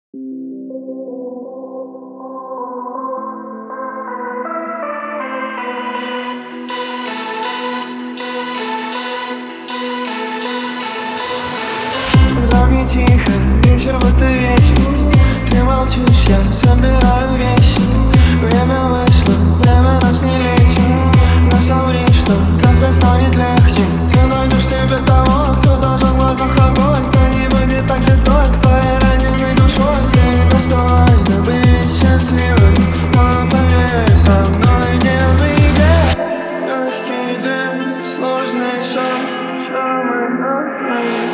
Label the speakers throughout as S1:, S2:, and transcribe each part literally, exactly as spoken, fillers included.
S1: Когда мне тихо, вечер будто вечность. Ты молчишь, я собираю вещи. Время вышло, время нас не лечит. Но соври, что завтра станет легче. Ты найдешь себе того, кто зажег в глазах огонь. Кто не будет так жесток с твоей раненой душой. И достойно быть счастливой, но поверь, со мной не выйдет. Легкий дым, сложный шаг, что мы находим.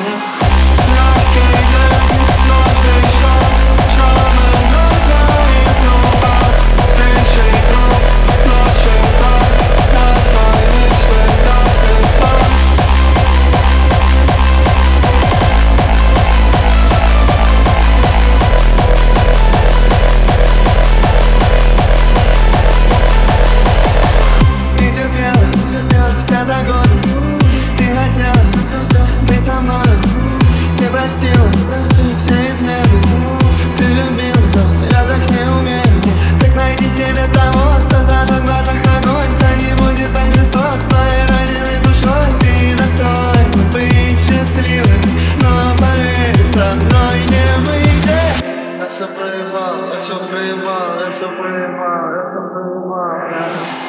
S1: Все за годы ты хотела быть со мной. Ты простила все измены. Ты любила, но я так не умею. Так найди себе того, кто зажег в глазах огонь. Кто не будет так жесток с твоей раненой душой. Ты достойна быть счастливой, но поверь, со мной не выйдет. Я все проебал, я все проебал, я все проебал, я все проебал.